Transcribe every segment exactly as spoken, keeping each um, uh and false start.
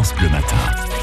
France Bleu Matin.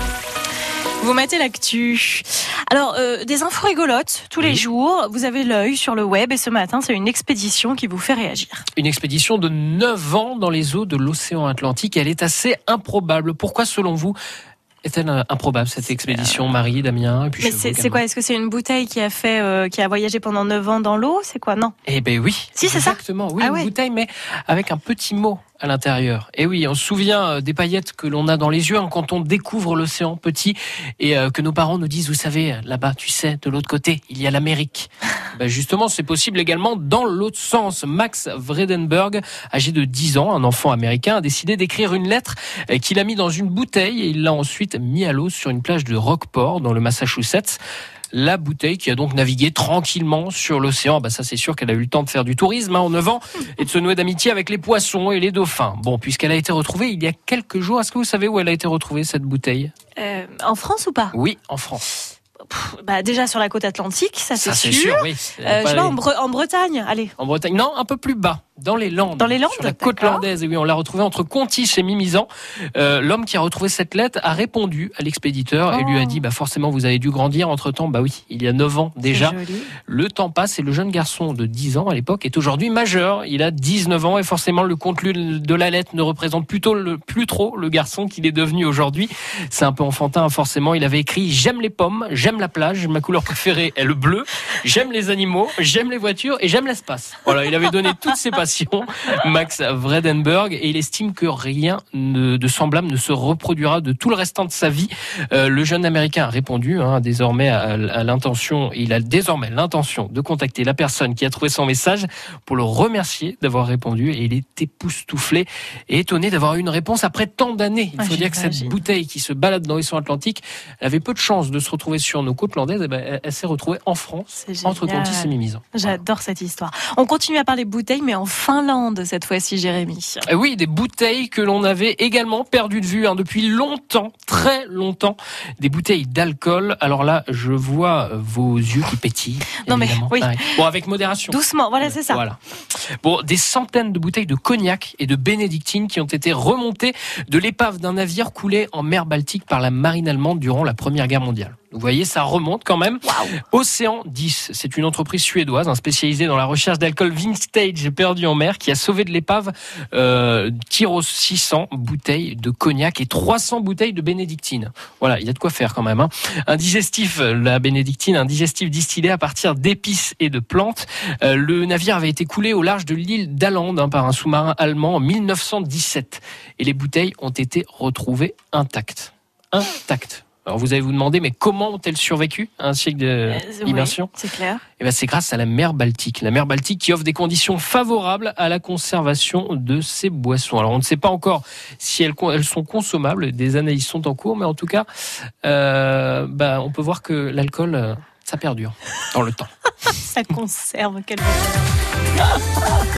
Vous mettez l'actu. Alors, euh, des infos rigolotes tous les jours. Vous avez l'œil sur le web et ce matin, c'est une expédition qui vous fait réagir. Une expédition de neuf ans dans les eaux de l'océan Atlantique. Elle est assez improbable. Pourquoi, selon vous, est-elle improbable cette expédition, Marie, Damien et puis Mais chez c'est, vous, c'est quoi? Est-ce que c'est une bouteille qui a fait, euh, qui a voyagé pendant neuf ans dans l'eau? C'est quoi? Non. Eh ben oui. Si, c'est ça. Exactement. Oui, Ah une ouais. bouteille, mais avec un petit mot à l'intérieur. Et oui, on se souvient des paillettes que l'on a dans les yeux hein, quand on découvre l'océan petit et euh, que nos parents nous disent, vous savez, là-bas, tu sais, de l'autre côté, il y a l'Amérique. Ben justement, c'est possible également dans l'autre sens. Max Vredenberg, âgé de dix ans, un enfant américain, a décidé d'écrire une lettre qu'il a mis dans une bouteille et il l'a ensuite mis à l'eau sur une plage de Rockport, dans le Massachusetts. La bouteille qui a donc navigué tranquillement sur l'océan. Bah ça c'est sûr qu'elle a eu le temps de faire du tourisme hein, en neuf ans et de se nouer d'amitié avec les poissons et les dauphins. Bon, puisqu'elle a été retrouvée il y a quelques jours, est-ce que vous savez où elle a été retrouvée cette bouteille ? Euh, en France ou pas? Oui, en France. Pff, bah déjà sur la côte atlantique, ça c'est Ça c'est sûr. sûr, oui. Euh, je sais pas, en, Bre- en Bretagne, allez. En Bretagne, non, un peu plus bas, dans les Landes. Dans les Landes, sur la côte d'accord. landaise. Et oui, on l'a retrouvée entre Contis et Mimizan. Euh, l'homme qui a retrouvé cette lettre a répondu à l'expéditeur Oh. et lui a dit, bah forcément, vous avez dû grandir entre-temps. Bah oui, il y a neuf ans déjà. C'est joli. Le temps passe et le jeune garçon de dix ans à l'époque est aujourd'hui majeur. Il a dix-neuf ans et forcément le contenu de la lettre ne représente plutôt le, plus trop le garçon qu'il est devenu aujourd'hui. C'est un peu enfantin, forcément. Il avait écrit « J'aime les pommes, j'aime la plage, ma couleur préférée est le bleu, j'aime les animaux, j'aime les voitures et j'aime l'espace ». Voilà, il avait donné toutes ses passions, Max Vredenberg, et il estime que rien ne, de semblable ne se reproduira de tout le restant de sa vie. Euh, le jeune Américain a répondu hein, désormais à, à l'intention, il a désormais l'intention de contacter la personne qui a trouvé son message pour le remercier d'avoir répondu et il est époustouflé et étonné d'avoir eu une réponse après tant d'années. Il faut Ah, dire que cette j'imagine. bouteille qui se balade dans l'océan Atlantique, elle avait peu de chances de se retrouver sur nos côtes landaises, et ben, elle, elle s'est retrouvée en France, C'est entre génial. Contis et Mimizan. J'adore cette histoire. On continue à parler bouteilles, mais en Finlande cette fois-ci, Jérémy. Et oui, des bouteilles que l'on avait également perdues de vue hein, depuis longtemps, très longtemps. Des bouteilles d'alcool. Alors là, je vois vos yeux qui pétillent. Non, mais évidemment. oui. Pareil. Bon, avec modération. Doucement, voilà, c'est ça. Voilà. Bon, des centaines de bouteilles de cognac et de bénédictine qui ont été remontées de l'épave d'un navire coulé en mer Baltique par la marine allemande durant la Première Guerre mondiale. Vous voyez, ça remonte quand même. Waouh. Océan dix, c'est une entreprise suédoise hein, spécialisée dans la recherche d'alcool vintage perdu en mer qui a sauvé de l'épave euh, Tyros six cents bouteilles de cognac et trois cents bouteilles de bénédictine. Voilà, il y a de quoi faire quand même. Hein. Un digestif, la bénédictine, un digestif distillé à partir d'épices et de plantes. Euh, le navire avait été coulé au large de l'île d'Åland hein, par un sous-marin allemand en mille neuf cent dix-sept et les bouteilles ont été retrouvées intactes. Intactes. Alors vous allez vous demander, mais comment ont-elles survécu à un siècle Euh, d'immersion ? oui, c'est clair. Eh ben, c'est grâce à la mer Baltique. La mer Baltique qui offre des conditions favorables à la conservation de ces boissons. Alors on ne sait pas encore si elles, elles sont consommables, des analyses sont en cours, mais en tout cas, euh, bah, on peut voir que l'alcool, euh, ça perdure dans le temps. Ça conserve. Quel